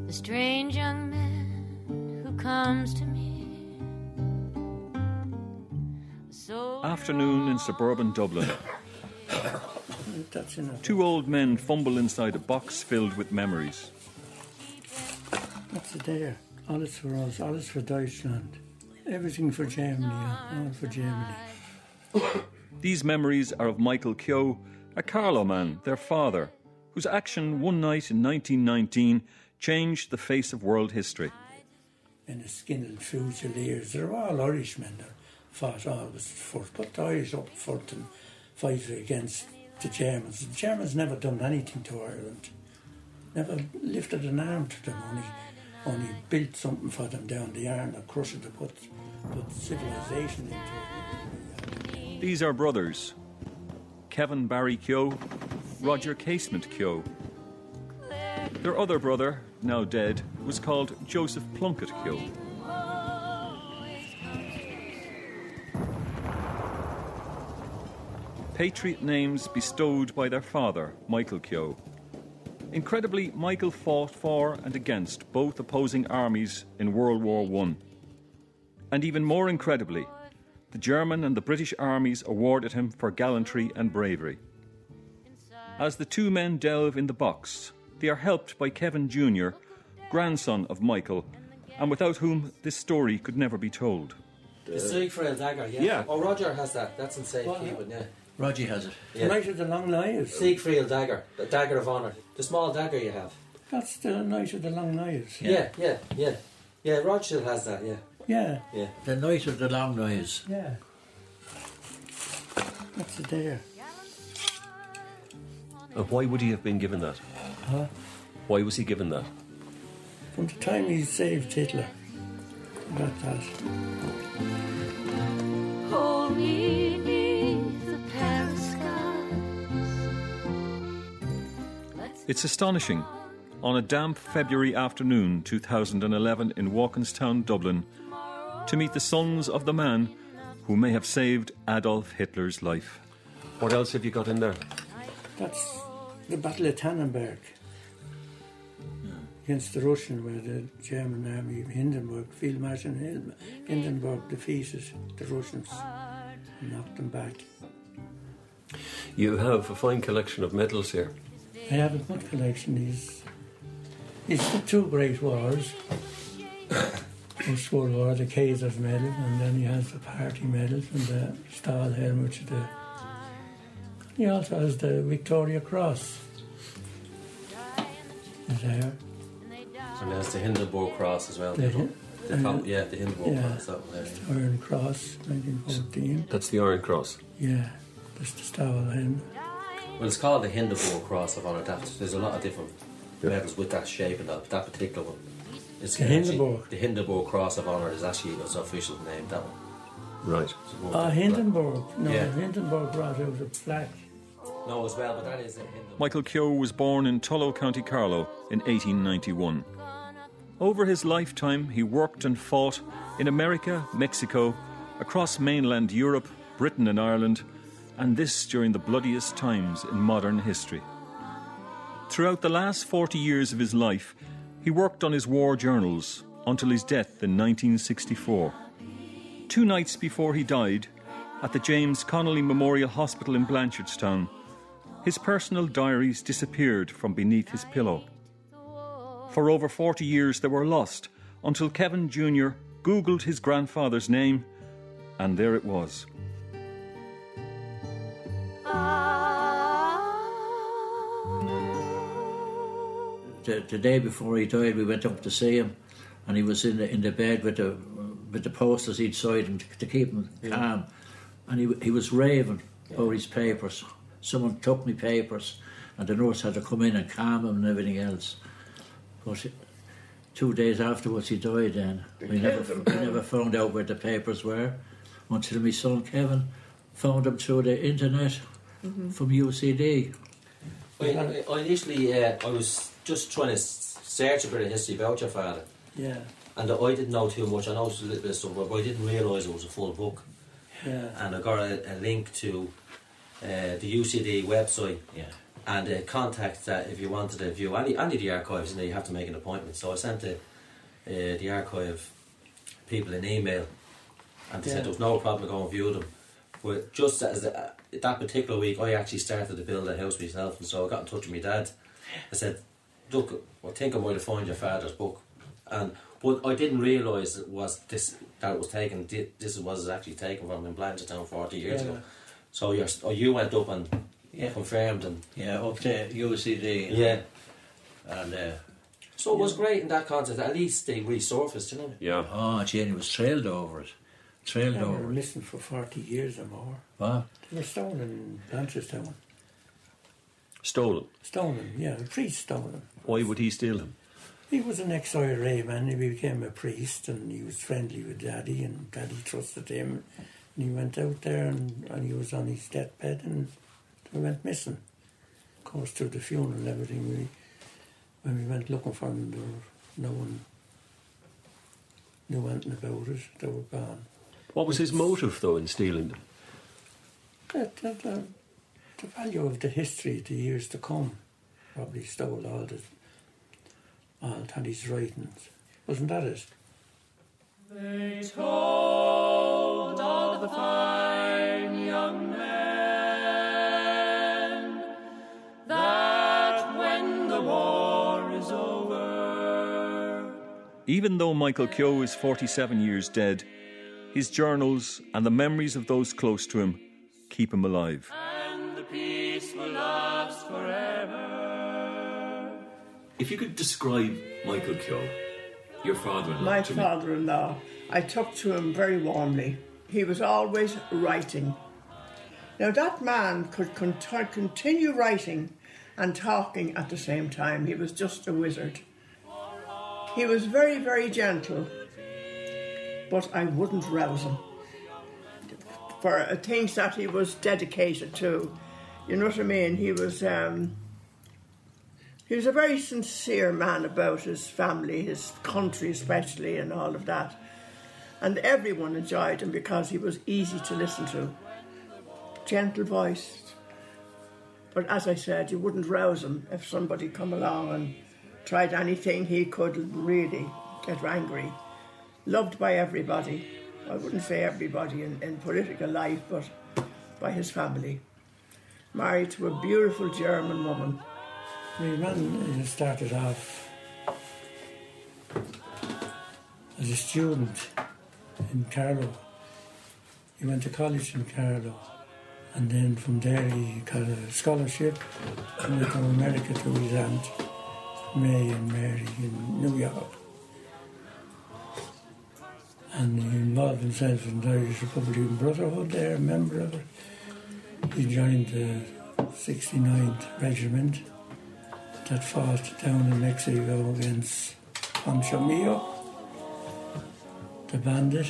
the strange young man who comes to me. Afternoon in suburban Dublin. Two old men fumble inside a box filled with memories. What's it there? Alles for us, alles for Deutschland. Everything for Germany, all for Germany. These memories are of Michael Keogh, a Carlow man, their father, whose action one night in 1919 changed the face of world history. And the Skinner Fusiliers, they're all Irishmen that fought always first, put the Irish up front and fight against the Germans. The Germans never done anything to Ireland, never lifted an arm to them, only built something for them down the Arn and crushed it to put civilization into it. These are brothers, Kevin Barry Keogh, Roger Casement Keogh. Their other brother, now dead, was called Joseph Plunkett Keogh. Patriot names bestowed by their father, Michael Keogh. Incredibly, Michael fought for and against both opposing armies in World War I. And even more incredibly, the German and the British armies awarded him for gallantry and bravery. As the two men delve in the box, they are helped by Kevin Jr., grandson of Michael, and without whom this story could never be told. The Siegfried dagger, yeah. Oh, Roger has that. That's in safekeeping, yeah. Roger has it. Yeah. The Knight of the Long Knives. Siegfried dagger, the dagger of honour. The small dagger you have. That's the Knight of the Long Knives. Yeah. Yeah, Roger still has that, yeah. Yeah. The Knight of the Long Knives. Yeah. What's it there? And why would he have been given that? Huh? Why was he given that? From the time he saved Hitler. About that. Hold me beneath the Paris skies. It's astonishing. On a damp February afternoon 2011 in Walkinstown, Dublin, to meet the sons of the man who may have saved Adolf Hitler's life. What else have you got in there? That's the Battle of Tannenberg against the Russian, where the German army, Hindenburg, Field Marshal Hindenburg defeated the Russians and knocked them back. You have a fine collection of medals here. I have a good collection. It's the two great wars. First World War, the Kaiser's medal, and then he has the party medals and the Stahlhelm, which is the... He also has the Victoria Cross. Is there. And there's the Hindenburg Cross as well. The Hindenburg Cross. That one there. The Iron Cross, 1914. That's the Iron Cross? Yeah, that's the Stahlhelm. Well, it's called the Hindenburg Cross of Honour. There's a lot of different medals with that shape and that particular one. It's the Hindenburg. The Hindenburg Cross of Honour is actually its official name, that one. Right. Hindenburg. No, yeah. Hindenburg brought out a plaque. No, as well, but that is a Hindenburg. Michael Keogh was born in Tullow, County Carlow in 1891. Over his lifetime, he worked and fought in America, Mexico, across mainland Europe, Britain and Ireland, and this during the bloodiest times in modern history. Throughout the last 40 years of his life, he worked on his war journals until his death in 1964. 2 nights before he died, at the James Connolly Memorial Hospital in Blanchardstown, his personal diaries disappeared from beneath his pillow. For over 40 years they were lost, until Kevin Jr. Googled his grandfather's name, and there it was. The day before he died, we went up to see him, and he was in the bed with the posters each side him to keep him calm, and he was raving about his papers. Someone took me papers, and the nurse had to come in and calm him and everything else. But 2 days afterwards he died. Then we never found out where the papers were until my son Kevin found them through the internet from UCD. I initially I was just trying to search a bit of history about your father. Yeah. And I didn't know too much. I know a little bit of stuff, but I didn't realise it was a full book. Yeah. And I got a link to the UCD website. Yeah. and contact that if you wanted to view any of the archives, you have to make an appointment. So I sent the archive people an email, and they said there was no problem going and view them. But just as that particular week, I actually started to build a house myself, and so I got in touch with my dad. I said, look, I think I might have found your father's book. And what I didn't realise that it was taken. This was actually taken from in Blanchardstown 40 years ago. So you went up and confirmed, and up to UCD. Yeah, and so it was great in that context. At least they resurfaced, you know. Yeah. Oh, gee, and he was trailed over it. Trailed They over were it. missing for 40 years or more. What? They were stolen in Blanchardstown. Stolen. Stolen, yeah, a priest stole them. Why would he steal them? He was an ex-IRA man. He became a priest, and he was friendly with Daddy, and Daddy trusted him. And he went out there, and he was on his deathbed, and they went missing. Of course, through the funeral and everything, when we went looking for them, no one knew anything about it. They were gone. What was his motive, though, in stealing them? The value of the history, the years to come. Probably stole all Daddy's writings. Wasn't that it? They told all the fine young men that when the war is over. Even though Michael Keogh is 47 years dead, his journals and the memories of those close to him keep him alive. And the peace will last forever. If you could describe Michael Keogh, your father-in-law, My to me. father-in-law, I took to him very warmly. He was always writing. Now that man could continue writing and talking at the same time. He was just a wizard. He was very, very gentle, but I wouldn't rouse him for things that he was dedicated to. You know what I mean? He was a very sincere man about his family, his country especially, and all of that. And everyone enjoyed him because he was easy to listen to. Gentle voiced. But as I said, you wouldn't rouse him. If somebody come along and tried anything, he could really get angry. Loved by everybody. I wouldn't say everybody in political life, but by his family. Married to a beautiful German woman. My man started off as a student in Carlow. He went to college in Carlow, and then from there he got a scholarship and went to America to his aunt May and Mary in New York. And he involved himself in the Irish Republican Brotherhood there, a member of it. He joined the 69th Regiment that fought down in Mexico against Pancho Mio, the bandit.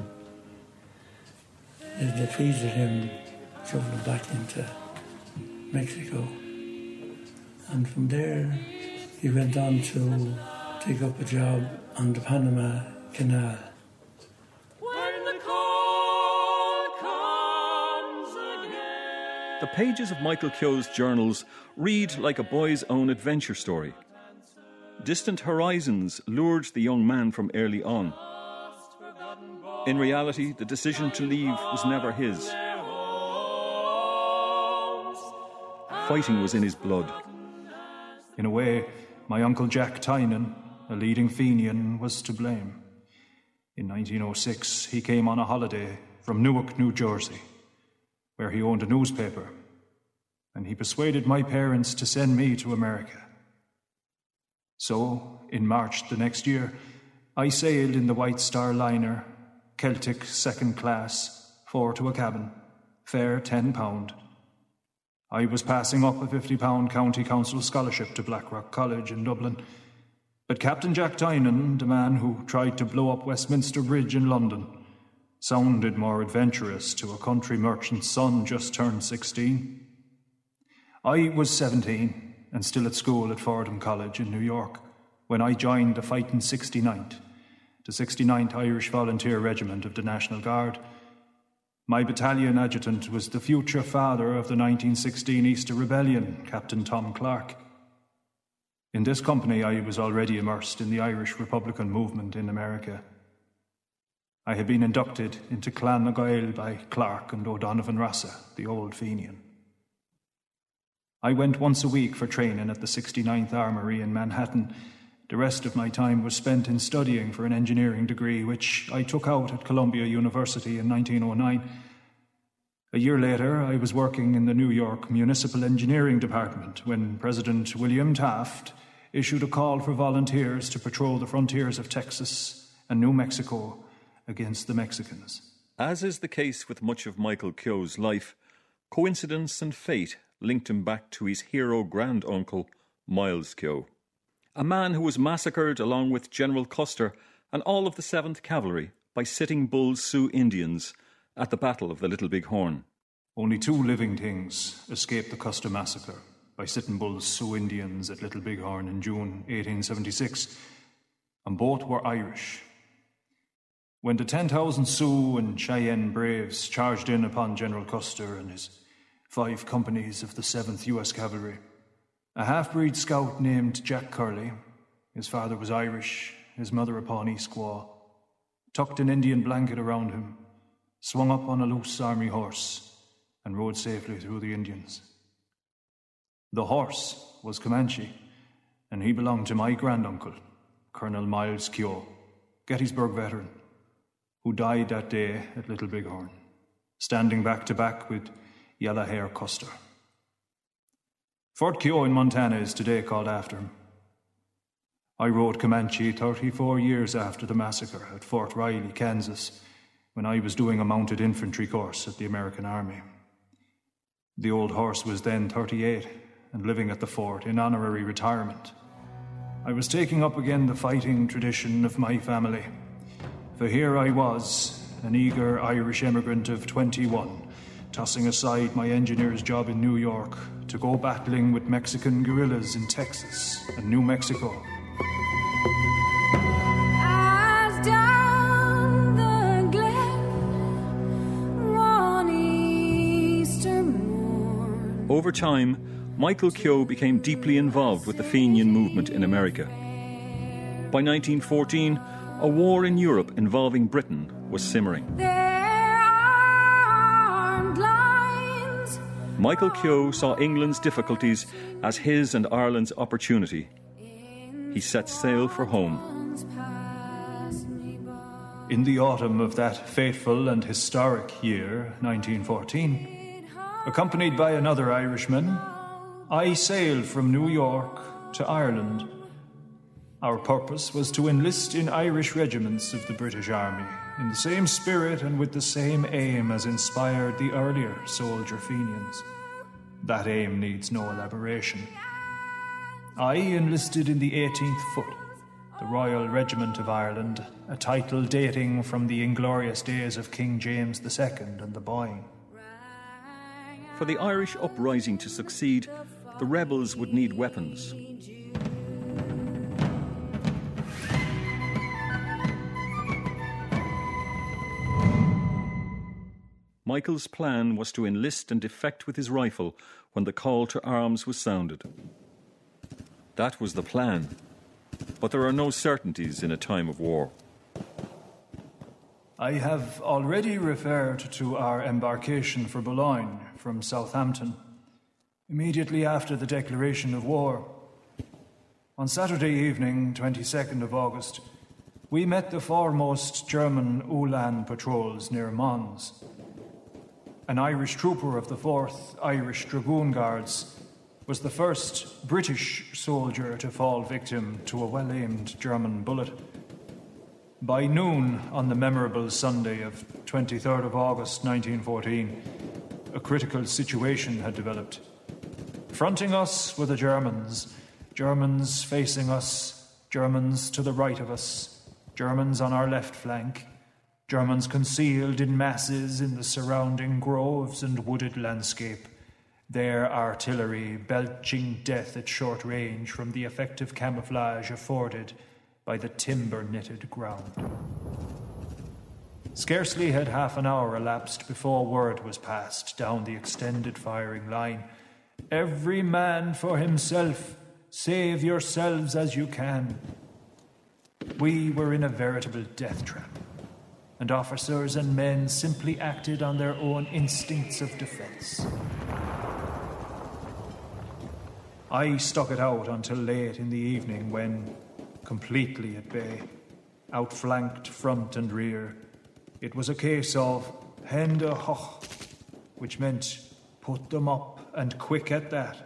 They defeated him, shoved him back into Mexico. And from there, he went on to take up a job on the Panama Canal. When the call comes again. The pages of Michael Keogh's journals read like a boy's own adventure story. Distant horizons lured the young man from early on. In reality, the decision to leave was never his. Fighting was in his blood. In a way, my uncle Jack Tynan, a leading Fenian, was to blame. In 1906, he came on a holiday from Newark, New Jersey, where he owned a newspaper, and he persuaded my parents to send me to America. So, in March the next year, I sailed in the White Star liner, Celtic second class, 4 to a cabin, fare £10. I was passing up a £50 County Council scholarship to Blackrock College in Dublin, but Captain Jack Tynan, the man who tried to blow up Westminster Bridge in London, sounded more adventurous to a country merchant's son just turned 16. I was 17 and still at school at Fordham College in New York when I joined the Fighting 69th, the 69th Irish Volunteer Regiment of the National Guard. My battalion adjutant was the future father of the 1916 Easter Rebellion, Captain Tom Clark. In this company, I was already immersed in the Irish Republican movement in America. I had been inducted into Clan na Gael by Clark and O'Donovan Rossa, the old Fenian. I went once a week for training at the 69th Armoury in Manhattan. The rest of my time was spent in studying for an engineering degree, which I took out at Columbia University in 1909. A year later, I was working in the New York Municipal Engineering Department when President William Taft issued a call for volunteers to patrol the frontiers of Texas and New Mexico against the Mexicans. As is the case with much of Michael Keogh's life, coincidence and fate linked him back to his hero granduncle, Miles Keogh, a man who was massacred along with General Custer and all of the 7th Cavalry by Sitting Bull Sioux Indians at the Battle of the Little Big Horn. Only 2 living things escaped the Custer massacre by Sitting Bull Sioux Indians at Little Big Horn in June 1876, and both were Irish. When the 10,000 Sioux and Cheyenne braves charged in upon General Custer and his 5 companies of the 7th U.S. Cavalry, a half-breed scout named Jack Curley, his father was Irish, his mother a Pawnee squaw, tucked an Indian blanket around him, swung up on a loose army horse, and rode safely through the Indians. The horse was Comanche, and he belonged to my granduncle, Colonel Miles Keogh, Gettysburg veteran, who died that day at Little Bighorn, standing back to back with Yellow Hair Custer. Fort Keogh in Montana is today called after him. I rode Comanche 34 years after the massacre at Fort Riley, Kansas, when I was doing a mounted infantry course at the American Army. The old horse was then 38 and living at the fort in honorary retirement. I was taking up again the fighting tradition of my family, for here I was, an eager Irish emigrant of 21, tossing aside my engineer's job in New York to go battling with Mexican guerrillas in Texas and New Mexico. As down the glen, one Easter morn. Over time, Michael Keogh became deeply involved with the Fenian movement in America. By 1914, a war in Europe involving Britain was simmering. Michael Keogh saw England's difficulties as his and Ireland's opportunity. He set sail for home. In the autumn of that fateful and historic year, 1914, accompanied by another Irishman, I sailed from New York to Ireland. Our purpose was to enlist in Irish regiments of the British Army, in the same spirit and with the same aim as inspired the earlier soldier Fenians. That aim needs no elaboration. I enlisted in the 18th Foot, the Royal Regiment of Ireland, a title dating from the inglorious days of King James II and the Boyne. For the Irish uprising to succeed, the rebels would need weapons. Michael's plan was to enlist and defect with his rifle when the call to arms was sounded. That was the plan, but there are no certainties in a time of war. I have already referred to our embarkation for Boulogne from Southampton, immediately after the declaration of war. On Saturday evening, 22nd of August, we met the foremost German Ulan patrols near Mons. An Irish trooper of the 4th Irish Dragoon Guards was the first British soldier to fall victim to a well-aimed German bullet. By noon on the memorable Sunday of 23rd of August 1914, a critical situation had developed. Fronting us were the Germans, Germans facing us, Germans to the right of us, Germans on our left flank, Germans concealed in masses in the surrounding groves and wooded landscape, their artillery belching death at short range from the effective camouflage afforded by the timber-knitted ground. Scarcely had half an hour elapsed before word was passed down the extended firing line. Every man for himself. Save yourselves as you can. We were in a veritable death trap, and officers and men simply acted on their own instincts of defence. I stuck it out until late in the evening when, completely at bay, outflanked front and rear, it was a case of hende hoch, which meant put them up and quick at that.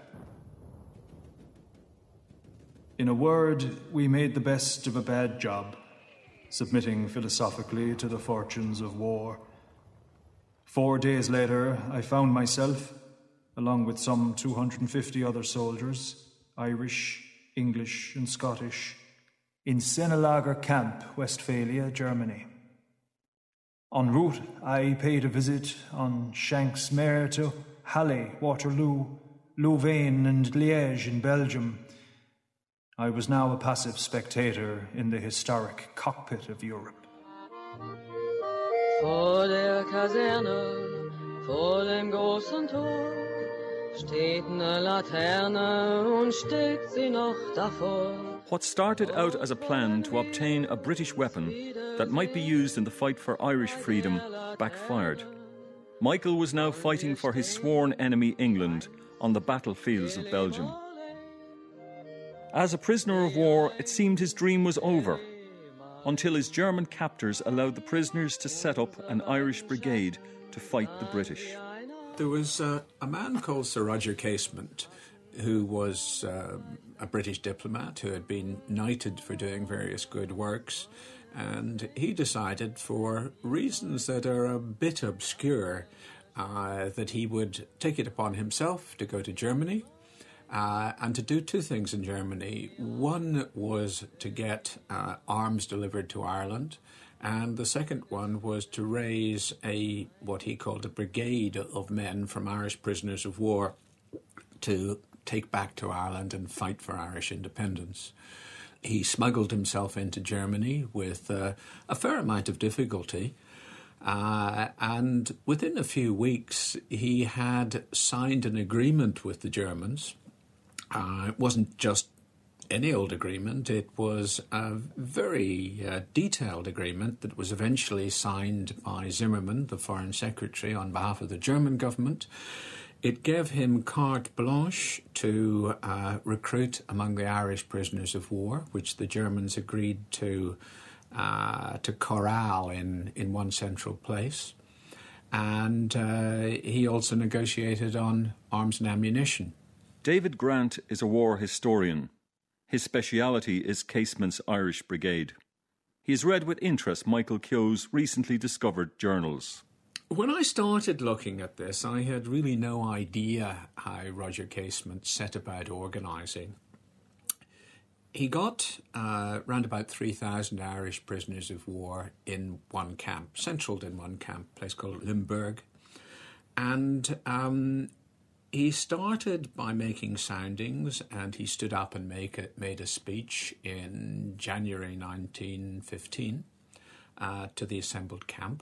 In a word, we made the best of a bad job, submitting philosophically to the fortunes of war. 4 days later, I found myself, along with some 250 other soldiers, Irish, English and Scottish, in Sennelager Camp, Westphalia, Germany. En route, I paid a visit on Shanks Mare to Halle, Waterloo, Louvain and Liège in Belgium. I was now a passive spectator in the historic cockpit of Europe. Vor der Kaserne, vor dem großen Tor, steht eine Laterne und steht sie noch davor. What started out as a plan to obtain a British weapon that might be used in the fight for Irish freedom backfired. Michael was now fighting for his sworn enemy England on the battlefields of Belgium. As a prisoner of war, it seemed his dream was over, until his German captors allowed the prisoners to set up an Irish brigade to fight the British. There was a man called Sir Roger Casement, who was a British diplomat who had been knighted for doing various good works, and he decided, for reasons that are a bit obscure, that he would take it upon himself to go to Germany and to do two things in Germany. One was to get arms delivered to Ireland, and the second one was to raise what he called a brigade of men from Irish prisoners of war to take back to Ireland and fight for Irish independence. He smuggled himself into Germany with a fair amount of difficulty, and within a few weeks he had signed an agreement with the Germans. It wasn't just any old agreement, it was a very detailed agreement that was eventually signed by Zimmermann, the Foreign Secretary, on behalf of the German government. It gave him carte blanche to recruit among the Irish prisoners of war, which the Germans agreed to corral in one central place. And he also negotiated on arms and ammunition. David Grant is a war historian. His speciality is Casement's Irish Brigade. He has read with interest Michael Keogh's recently discovered journals. When I started looking at this, I had really no idea how Roger Casement set about organising. He got round about 3,000 Irish prisoners of war in one camp, centralled in one camp, a place called Limburg. And he started by making soundings, and he stood up and made a speech in January 1915 to the assembled camp.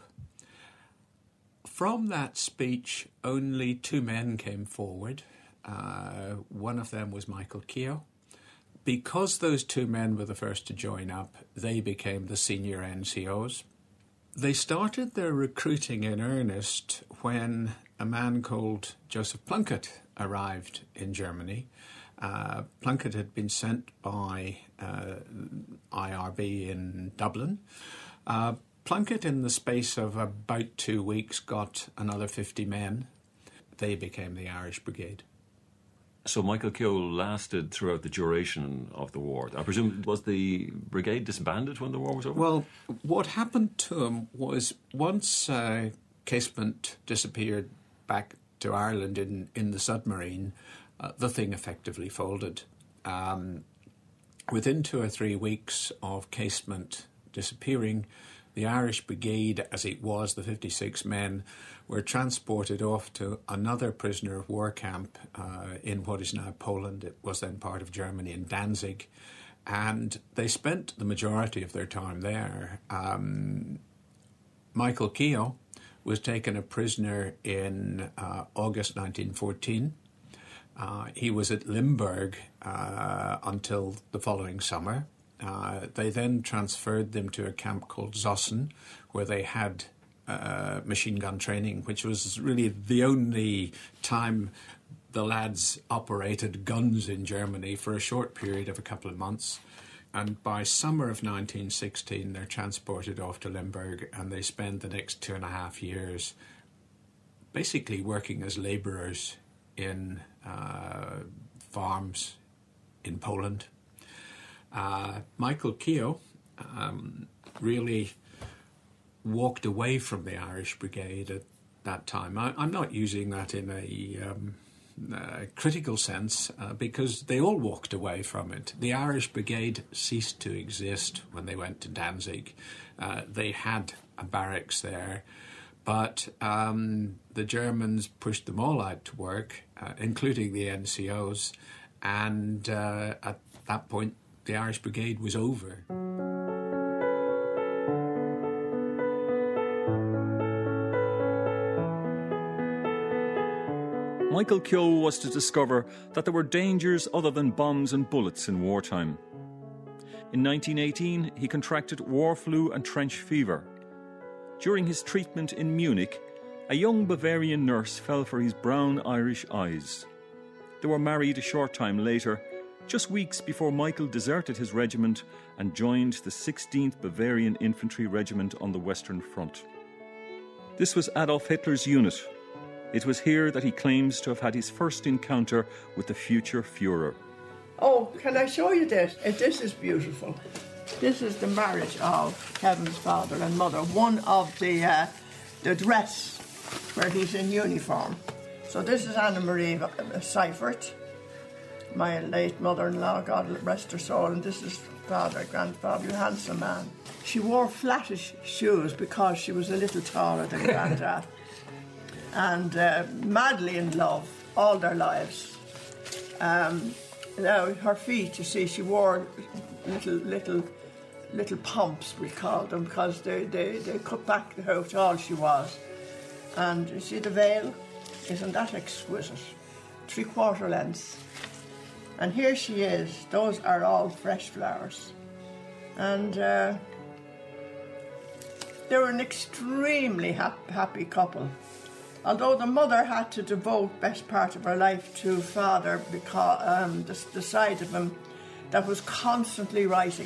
From that speech, only two men came forward. One of them was Michael Keogh. Because those two men were the first to join up, they became the senior NCOs. They started their recruiting in earnest when a man called Joseph Plunkett arrived in Germany. Plunkett had been sent by IRB in Dublin. Plunkett, in the space of about 2 weeks, got another 50 men. They became the Irish Brigade. So Michael Keogh lasted throughout the duration of the war. I presume, was the brigade disbanded when the war was over? Well, what happened to him was once Casement disappeared back to Ireland in the submarine, the thing effectively folded. Within 2 or 3 weeks of Casement disappearing, the Irish Brigade, as it was, the 56 men, were transported off to another prisoner of war camp in what is now Poland. It was then part of Germany, in Danzig. And they spent the majority of their time there. Michael Keogh was taken a prisoner in August 1914. He was at Limburg until the following summer. They then transferred them to a camp called Zossen, where they had machine gun training, which was really the only time the lads operated guns in Germany for a short period of a couple of months. And by summer of 1916, they're transported off to Limburg, and they spend the next 2.5 years basically working as labourers in farms in Poland. Michael Keogh really walked away from the Irish Brigade at that time. I'm not using that in a critical sense because they all walked away from it. The Irish Brigade ceased to exist when they went to Danzig. They had a barracks there, but the Germans pushed them all out to work, including the NCOs, and at that point the Irish Brigade was over. Michael Keogh was to discover that there were dangers other than bombs and bullets in wartime. In 1918, he contracted war flu and trench fever. During his treatment in Munich, a young Bavarian nurse fell for his brown Irish eyes. They were married a short time later, just weeks before Michael deserted his regiment and joined the 16th Bavarian Infantry Regiment on the Western Front. This was Adolf Hitler's unit. It was here that he claims to have had his first encounter with the future Führer. Oh, can I show you this? This is beautiful. This is the marriage of Kevin's father and mother. One of the dress where he's in uniform. So this is Anna Marie Seifert, my late mother-in-law, God rest her soul, and this is grandfather, a handsome man. She wore flattish shoes because she was a little taller than Granddad. And madly in love all their lives. Now her feet, you see, she wore little pumps, we called them, because they cut back how tall she was. And you see the veil, isn't that exquisite? 3/4 length. And here she is. Those are all fresh flowers. And they were an extremely happy couple. Although the mother had to devote best part of her life to father because the side of him that was constantly writing,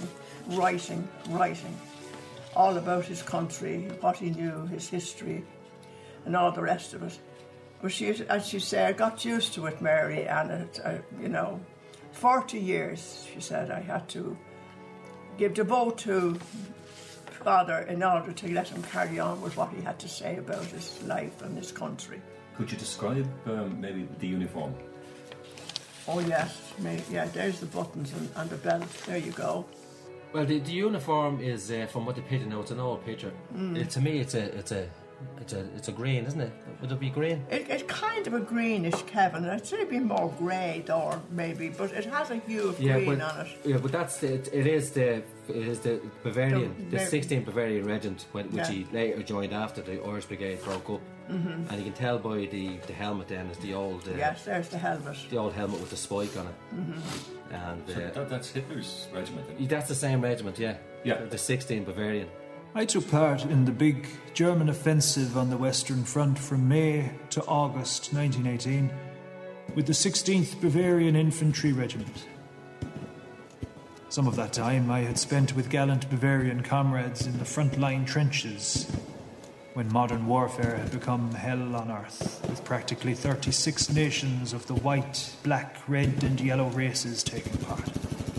all about his country, what he knew, his history, and all the rest of it. But she, as she said, got used to it, Mary, and it, 40 years, she said, I had to devote to father in order to let him carry on with what he had to say about his life and his country. Could you describe maybe the uniform? Oh yes, there's the buttons and the belt. There you go. Well, the uniform is from what the picture now. It's an old picture. To me, it's a green, isn't it? Would it be green? It's kind of a greenish, Kevin. I'd say it'd be more grey, or maybe, but it has a hue of green on it. Yeah, but it is the Bavarian, the 16th Bavarian Regiment, which he later joined after the Irish Brigade broke up. Mm-hmm. And you can tell by the helmet then is the old. Yes, there's the helmet. The old helmet with the spike on it. Mm-hmm. And so that's Hitler's regiment. That's the same regiment, yeah. The 16th Bavarian. I took part in the big German offensive on the Western Front from May to August 1918 with the 16th Bavarian Infantry Regiment. Some of that time I had spent with gallant Bavarian comrades in the front-line trenches when modern warfare had become hell on earth, with practically 36 nations of the white, black, red and yellow races taking part.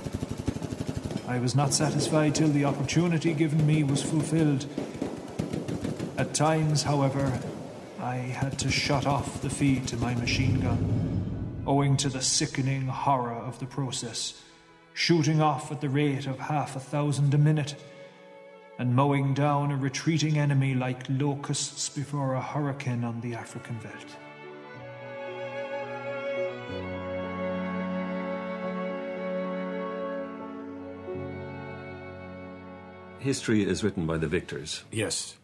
I was not satisfied till the opportunity given me was fulfilled. At times, however, I had to shut off the feed to my machine gun, owing to the sickening horror of the process, shooting off at the rate of 1,000 a minute, and mowing down a retreating enemy like locusts before a hurricane on the African veldt. History is written by the victors. Yes.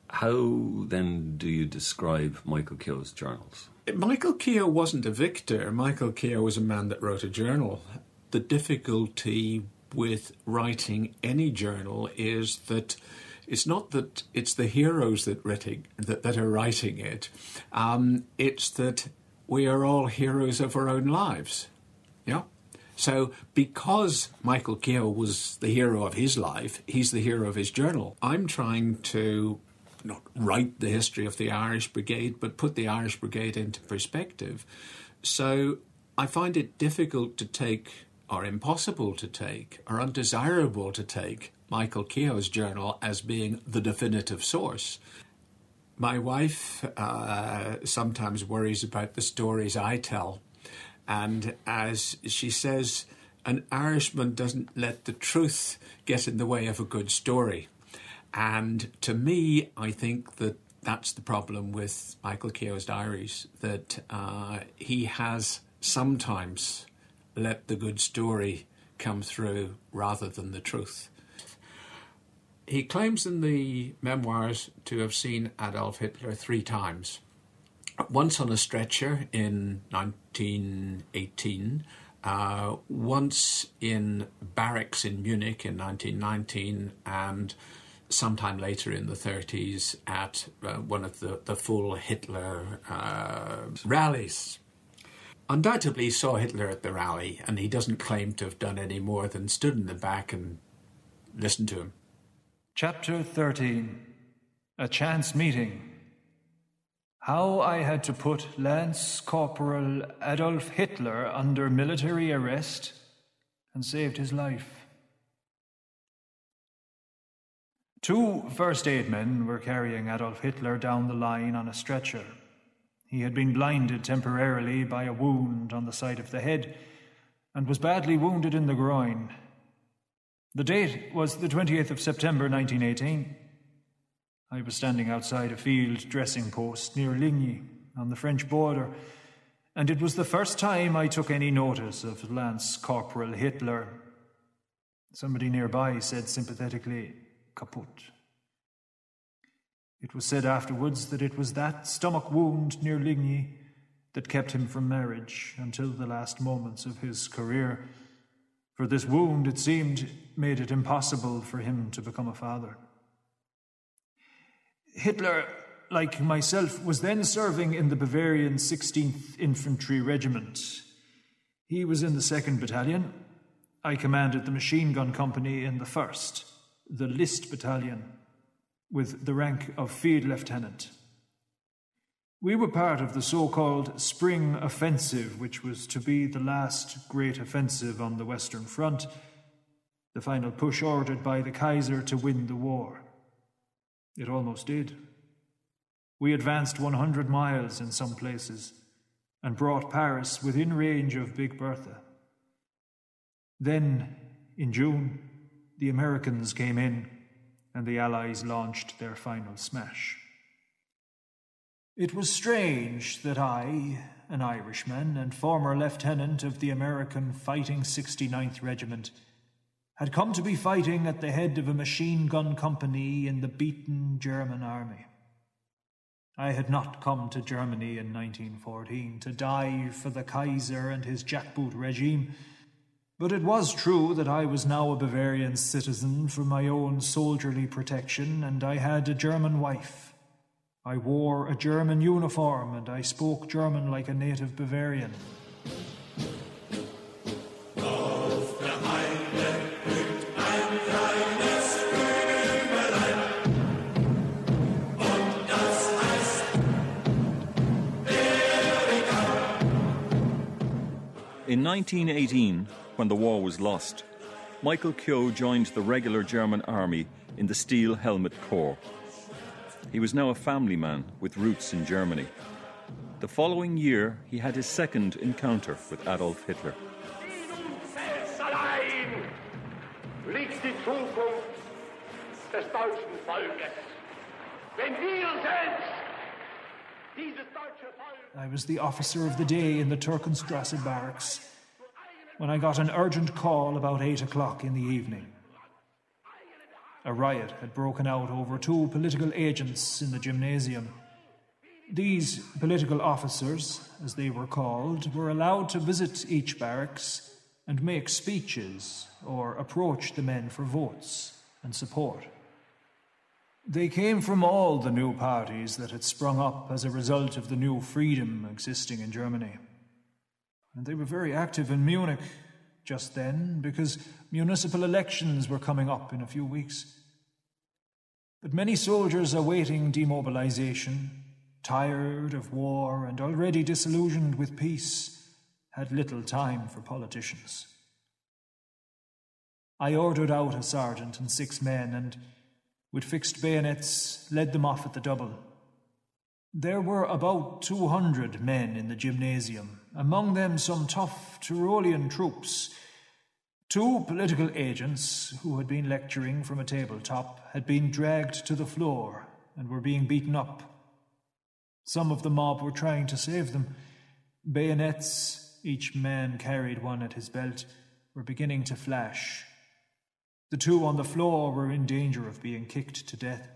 How then do you describe Michael Keogh's journals? Michael Keogh wasn't a victor. Michael Keogh was a man that wrote a journal. The difficulty with writing any journal is that it's not that it's the heroes that are writing it. It's that we are all heroes of our own lives. Yeah. So because Michael Keogh was the hero of his life, he's the hero of his journal. I'm trying to not write the history of the Irish Brigade, but put the Irish Brigade into perspective. So I find it difficult to take, or impossible to take, or undesirable to take Michael Keogh's journal as being the definitive source. My wife sometimes worries about the stories I tell. And as she says, an Irishman doesn't let the truth get in the way of a good story. And to me, I think that that's the problem with Michael Keogh's diaries, that he has sometimes let the good story come through rather than the truth. He claims in the memoirs to have seen Adolf Hitler 3 times. Once on a stretcher in 1918, once in barracks in Munich in 1919, and sometime later in the 30s at one of the full Hitler rallies. Undoubtedly he saw Hitler at the rally, and he doesn't claim to have done any more than stood in the back and listened to him. Chapter 13. A Chance Meeting. How I had to put Lance Corporal Adolf Hitler under military arrest and saved his life. 2 first aid men were carrying Adolf Hitler down the line on a stretcher. He had been blinded temporarily by a wound on the side of the head and was badly wounded in the groin. The date was the 20th of September 1918. I was standing outside a field dressing post near Ligny on the French border, and it was the first time I took any notice of Lance Corporal Hitler. Somebody nearby said sympathetically, "Kaput." It was said afterwards that it was that stomach wound near Ligny that kept him from marriage until the last moments of his career. For this wound, it seemed, made it impossible for him to become a father. Hitler, like myself, was then serving in the Bavarian 16th Infantry Regiment. He was in the 2nd Battalion. I commanded the machine gun company in the 1st, the List Battalion, with the rank of Field Lieutenant. We were part of the so-called Spring Offensive, which was to be the last great offensive on the Western Front, the final push ordered by the Kaiser to win the war. It almost did. We advanced 100 miles in some places and brought Paris within range of Big Bertha. Then, in June, the Americans came in and the Allies launched their final smash. It was strange that I, an Irishman and former lieutenant of the American Fighting 69th Regiment, had come to be fighting at the head of a machine gun company in the beaten German army. I had not come to Germany in 1914 to die for the Kaiser and his jackboot regime, but it was true that I was now a Bavarian citizen for my own soldierly protection, and I had a German wife. I wore a German uniform, and I spoke German like a native Bavarian. In 1918, when the war was lost, Michael Keogh joined the regular German army in the Steel Helmet Corps. He was now a family man with roots in Germany. The following year, he had his second encounter with Adolf Hitler. Liegt die Zukunft des deutschen Volkes. Wenn wir selbst dieses deutsche Volk. I was the officer of the day in the Turkenstrasse barracks when I got an urgent call about 8 o'clock in the evening. A riot had broken out over 2 political agents in the gymnasium. These political officers, as they were called, were allowed to visit each barracks and make speeches or approach the men for votes and support. They came from all the new parties that had sprung up as a result of the new freedom existing in Germany. And they were very active in Munich just then, because municipal elections were coming up in a few weeks. But many soldiers awaiting demobilization, tired of war and already disillusioned with peace, had little time for politicians. I ordered out a sergeant and 6 men, and with fixed bayonets led them off at the double. There were about 200 men in the gymnasium, among them some tough Tyrolean troops. 2 political agents, who had been lecturing from a tabletop, had been dragged to the floor and were being beaten up. Some of the mob were trying to save them. Bayonets, each man carried one at his belt, were beginning to flash. The 2 on the floor were in danger of being kicked to death.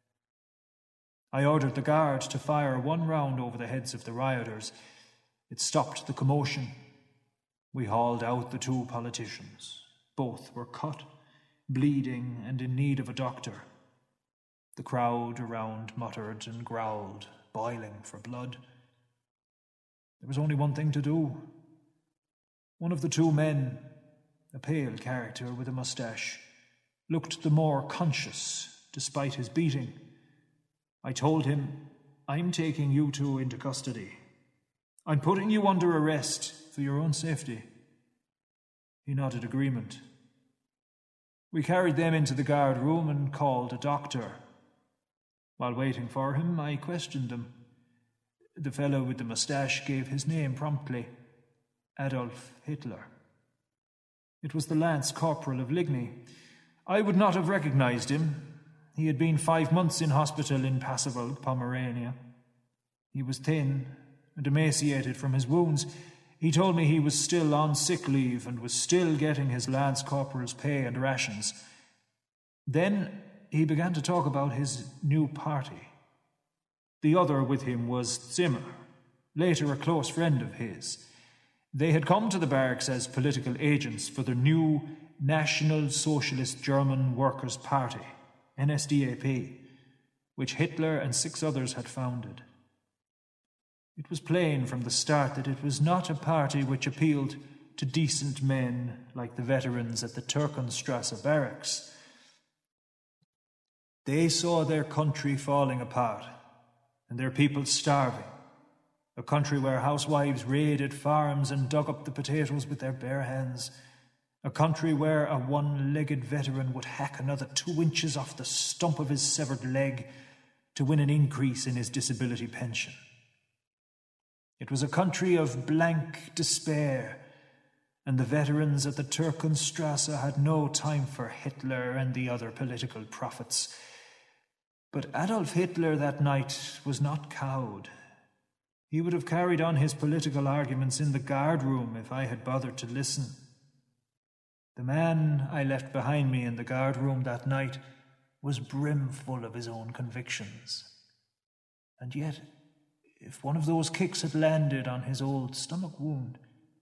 I ordered the guard to fire 1 round over the heads of the rioters. It stopped the commotion. We hauled out the 2 politicians. Both were cut, bleeding, and in need of a doctor. The crowd around muttered and growled, boiling for blood. There was only one thing to do. One of the 2 men, a pale character with a moustache, looked the more conscious despite his beating. I told him, "I'm taking you 2 into custody. I'm putting you under arrest for your own safety." He nodded agreement. We carried them into the guard room and called a doctor. While waiting for him, I questioned him. The fellow with the moustache gave his name promptly: Adolf Hitler. It was the Lance Corporal of Ligny. I would not have recognized him. He had been 5 months in hospital in Passewalk, Pomerania. He was thin and emaciated from his wounds. He told me he was still on sick leave and was still getting his Lance Corporal's pay and rations. Then he began to talk about his new party. The other with him was Zimmer, later a close friend of his. They had come to the barracks as political agents for the new National Socialist German Workers' Party, NSDAP, which Hitler and 6 others had founded. It was plain from the start that it was not a party which appealed to decent men like the veterans at the Türkenstrasse barracks. They saw their country falling apart and their people starving, a country where housewives raided farms and dug up the potatoes with their bare hands, a country where a 1-legged veteran would hack another 2 inches off the stump of his severed leg to win an increase in his disability pension. It was a country of blank despair, and the veterans at the Türkenstrasse had no time for Hitler and the other political prophets. But Adolf Hitler that night was not cowed. He would have carried on his political arguments in the guard room if I had bothered to listen. The man I left behind me in the guard room that night was brimful of his own convictions. And yet, if one of those kicks had landed on his old stomach wound...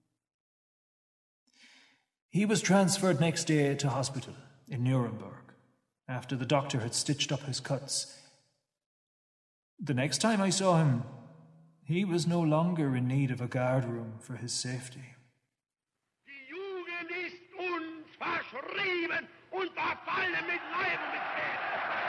He was transferred next day to hospital in Nuremberg, after the doctor had stitched up his cuts. The next time I saw him, he was no longer in need of a guard room for his safety. Die Jugend ist uns verschrieben und verfallen mit Leib und mit Seele.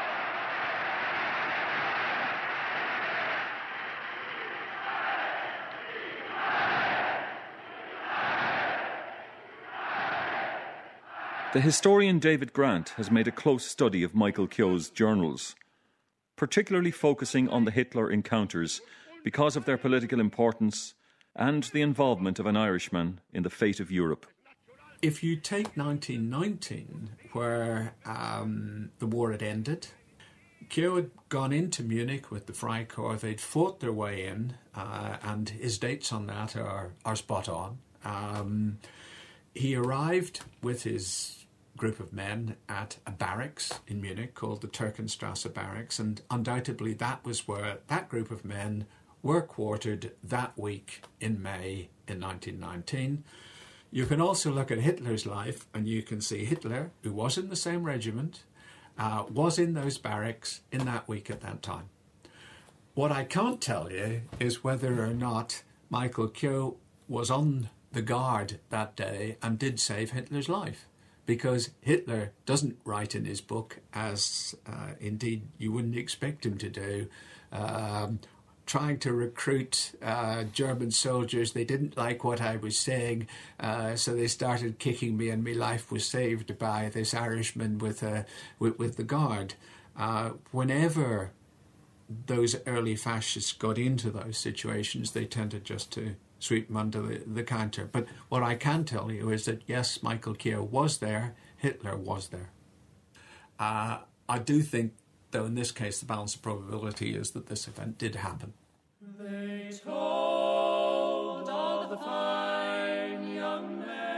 The historian David Grant has made a close study of Michael Keogh's journals, particularly focusing on the Hitler encounters because of their political importance and the involvement of an Irishman in the fate of Europe. If you take 1919, where the war had ended, Keogh had gone into Munich with the Freikorps. They'd fought their way in, and his dates on that are spot on. He arrived with his group of men at a barracks in Munich called the Türkenstrasse Barracks, and undoubtedly that was where that group of men were quartered that week in May in 1919. You can also look at Hitler's life, and you can see Hitler, who was in the same regiment, was in those barracks in that week at that time. What I can't tell you is whether or not Michael Keogh was on the guard that day and did save Hitler's life, because Hitler doesn't write in his book, as indeed you wouldn't expect him to do, trying to recruit German soldiers. They didn't like what I was saying, so they started kicking me, and my life was saved by this Irishman with the guard. Whenever those early fascists got into those situations, they tended just to sweep them under the counter. But what I can tell you is that, yes, Michael Keogh was there, Hitler was there. I do think, though, in this case, the balance of probability is that this event did happen. They told of the fine young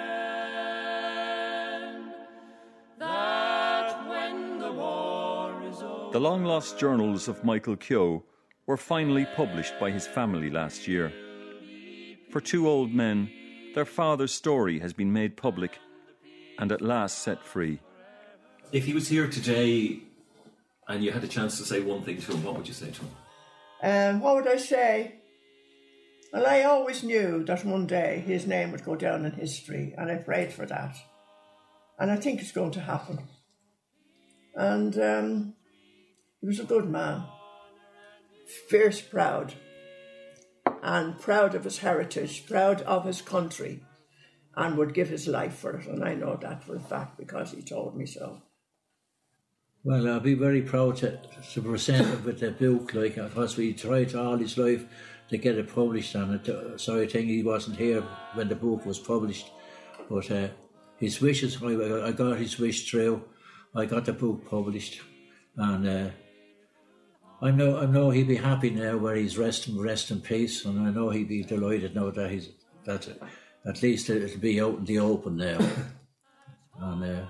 men that when the war is over... The long-lost journals of Michael Keogh were finally published by his family last year. For two old men, their father's story has been made public and at last set free. If he was here today and you had a chance to say one thing to him, what would you say to him? What would I say? Well, I always knew that one day his name would go down in history, and I prayed for that. And I think it's going to happen. And he was a good man, fierce proud, and proud of his heritage, proud of his country, and would give his life for it. And I know that for a fact because he told me so. Well, I'll be very proud to present it with a book, like, because we tried all his life to get it published, and sorry thing he wasn't here when the book was published. But his wishes, I got his wish through. I got the book published, and I know he'd be happy now where he's rest in peace, and I know he'd be delighted now that that at least it'll be out in the open now. And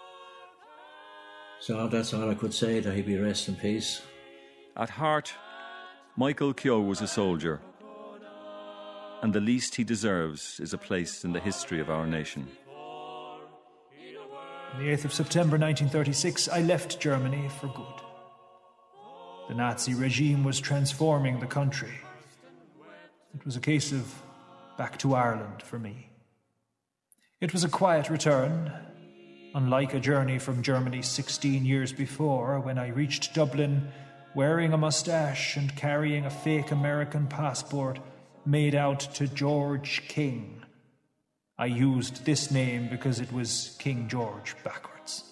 so that's all I could say, that he'd be rest in peace. At heart, Michael Keogh was a soldier, and the least he deserves is a place in the history of our nation. On the 8th of September 1936, I left Germany for good. The Nazi regime was transforming the country. It was a case of back to Ireland for me. It was a quiet return, unlike a journey from Germany 16 years before, when I reached Dublin wearing a moustache and carrying a fake American passport made out to George King. I used this name because it was King George backwards.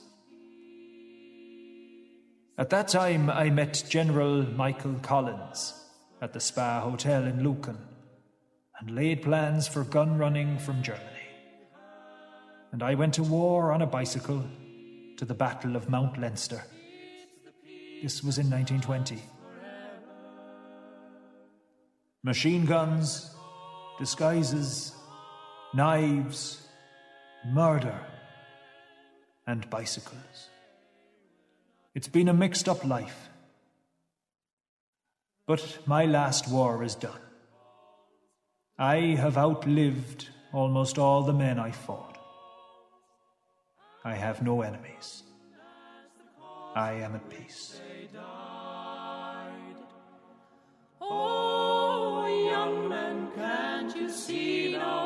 At that time, I met General Michael Collins at the Spa Hotel in Lucan and laid plans for gun running from Germany. And I went to war on a bicycle to the Battle of Mount Leinster. This was in 1920. Machine guns, disguises, knives, murder, and bicycles. It's been a mixed-up life. But my last war is done. I have outlived almost all the men I fought. I have no enemies. I am at peace. Oh, young men, can't you see now?